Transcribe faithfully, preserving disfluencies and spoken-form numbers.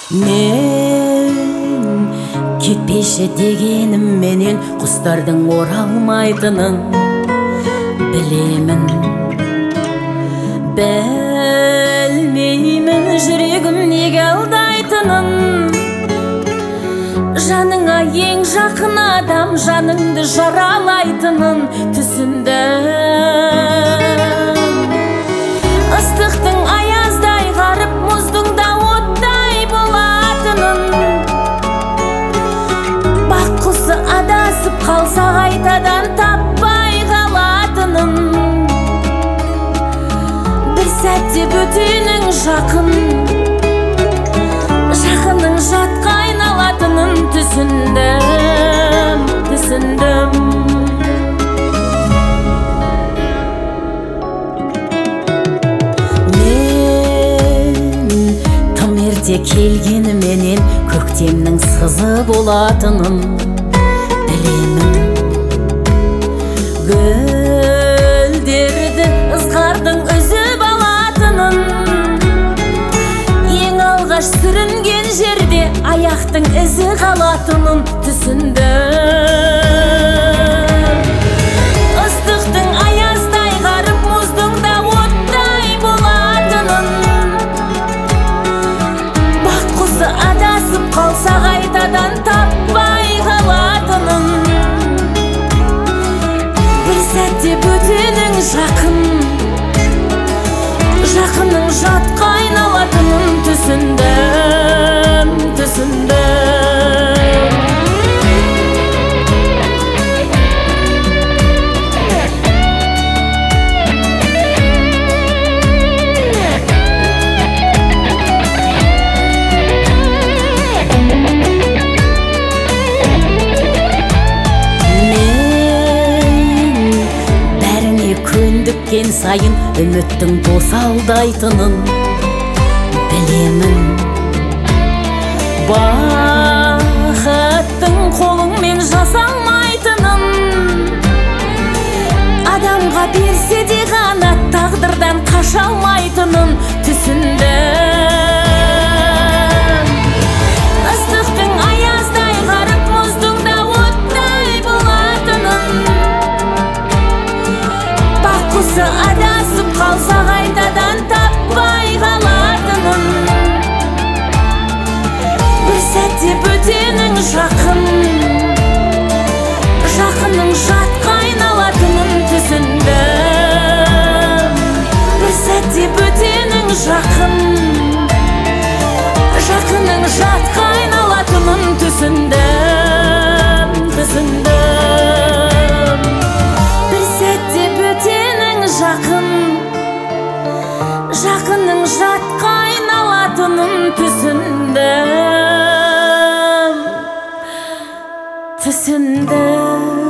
Мен кетпеші дегенім менен құстардың оралмайтынын білемін. Білмеймін жүрегім неге алдайтынын. Жаныңа ең жақын адам жаныңды жаралайтынын түсіндім. Ыстықтың аяздай қарып, мұздың да оттай болатынын. Бақ құсы адасып қалса қайтадан таппай қалатынын. Бір сәтте бөтенің жақын, жақының жатқа айналатынын түсіндім, түсіндім. Келгеніменен көктемнің сызы болатынын білемін. Гүлдерді ызғардың үзіп алатынын. Ең алғаш сүрінген жерде аяқтың ізі қалатынын түсіндім. Ыстықтың аяздай қарып, мұздың да оттай болатынын. Адасып қалса қайтадан таппай қалатынын. Бір сәтте бөтенің жақын, жақының жатқа айналатынын түсіндім, түсіндім. Көндіккен сайын үміттің босалдайтынын білемін. Бақыттың қолыңмен жасалмайтынын. Адамға берсе де ғана тағдырдан қаша алмайтынын түсіндім. Ыстықтың аяздай қарып, мұздың да оттай болатынын. Құсы адасып қалса қайтадан таппай қалатынын. Бір сәтте бөтенің жақын, жақының жатқа айналатынын түсіндім. Бір сәтте бөтенің жақын, жақының жатқа айналатынын түсіндім, түсіндім. Бір сәтте бөтенің жақын, жақының жатқа айналатынын түсіндім, түсіндім.